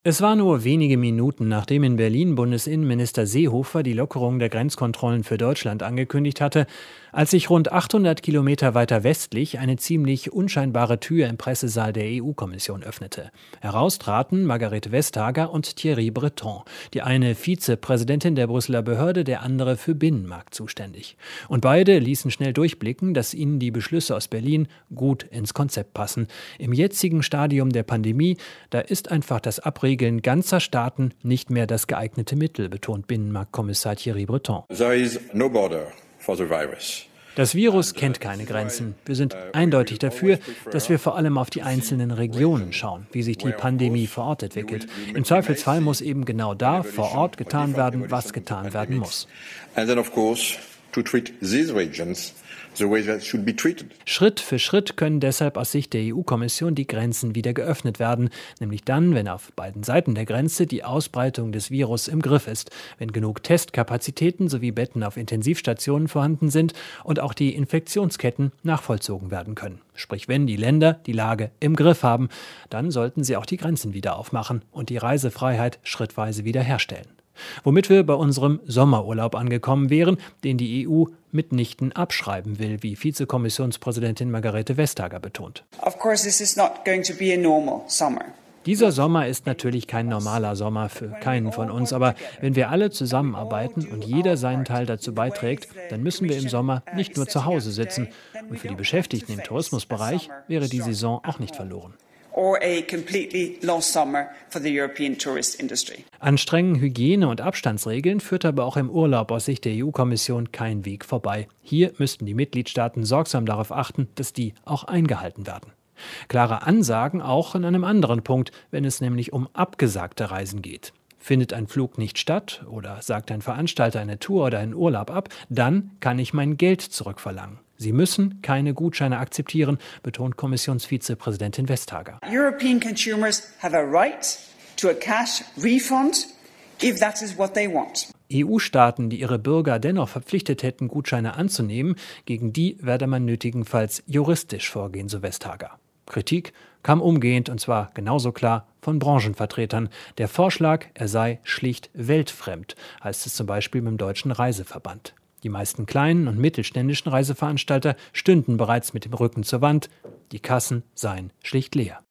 Es war nur wenige Minuten, nachdem in Berlin Bundesinnenminister Seehofer die Lockerung der Grenzkontrollen für Deutschland angekündigt hatte, als sich rund 800 Kilometer weiter westlich eine ziemlich unscheinbare Tür im Pressesaal der EU-Kommission öffnete. Heraus traten Margrethe Vestager und Thierry Breton, die eine Vizepräsidentin der Brüsseler Behörde, der andere für Binnenmarkt zuständig. Und beide ließen schnell durchblicken, dass ihnen die Beschlüsse aus Berlin gut ins Konzept passen. Im jetzigen Stadium der Pandemie, da ist einfach das Abriegeln ganzer Staaten nicht mehr das geeignete Mittel, betont Binnenmarktkommissar Thierry Breton. There is no border for the virus. Das Virus kennt keine Grenzen. Wir sind eindeutig dafür, dass wir vor allem auf die einzelnen Regionen schauen, wie sich die Pandemie vor Ort entwickelt. Im Zweifelsfall muss eben genau da vor Ort getan werden, was getan werden muss. And then of course to treat these regions the way that should be treated. Schritt für Schritt können deshalb aus Sicht der EU-Kommission die Grenzen wieder geöffnet werden, nämlich dann, wenn auf beiden Seiten der Grenze die Ausbreitung des Virus im Griff ist, wenn genug Testkapazitäten sowie Betten auf Intensivstationen vorhanden sind und auch die Infektionsketten nachvollzogen werden können. Sprich, wenn die Länder die Lage im Griff haben, dann sollten sie auch die Grenzen wieder aufmachen und die Reisefreiheit schrittweise wiederherstellen. Womit wir bei unserem Sommerurlaub angekommen wären, den die EU mitnichten abschreiben will, wie Vizekommissionspräsidentin Margrethe Vestager betont. Of course, this is not going to be a normal summer. Dieser Sommer ist natürlich kein normaler Sommer für keinen von uns, aber wenn wir alle zusammenarbeiten und jeder seinen Teil dazu beiträgt, dann müssen wir im Sommer nicht nur zu Hause sitzen. Und für die Beschäftigten im Tourismusbereich wäre die Saison auch nicht verloren. Or a completely lost summer for the European tourist industry. An strengen Hygiene- und Abstandsregeln führt aber auch im Urlaub aus Sicht der EU-Kommission kein Weg vorbei. Hier müssten die Mitgliedstaaten sorgsam darauf achten, dass die auch eingehalten werden. Klare Ansagen auch in einem anderen Punkt, wenn es nämlich um abgesagte Reisen geht. Findet ein Flug nicht statt oder sagt ein Veranstalter eine Tour oder einen Urlaub ab, dann kann ich mein Geld zurückverlangen. Sie müssen keine Gutscheine akzeptieren, betont Kommissionsvizepräsidentin Vestager. European consumers have a right to a cash refund if that is what they want. EU-Staaten, die ihre Bürger dennoch verpflichtet hätten, Gutscheine anzunehmen, gegen die werde man nötigenfalls juristisch vorgehen, so Vestager. Kritik kam umgehend, und zwar genauso klar, von Branchenvertretern. Der Vorschlag, er sei schlicht weltfremd, heißt es zum Beispiel beim Deutschen Reiseverband. Die meisten kleinen und mittelständischen Reiseveranstalter stünden bereits mit dem Rücken zur Wand. Die Kassen seien schlicht leer.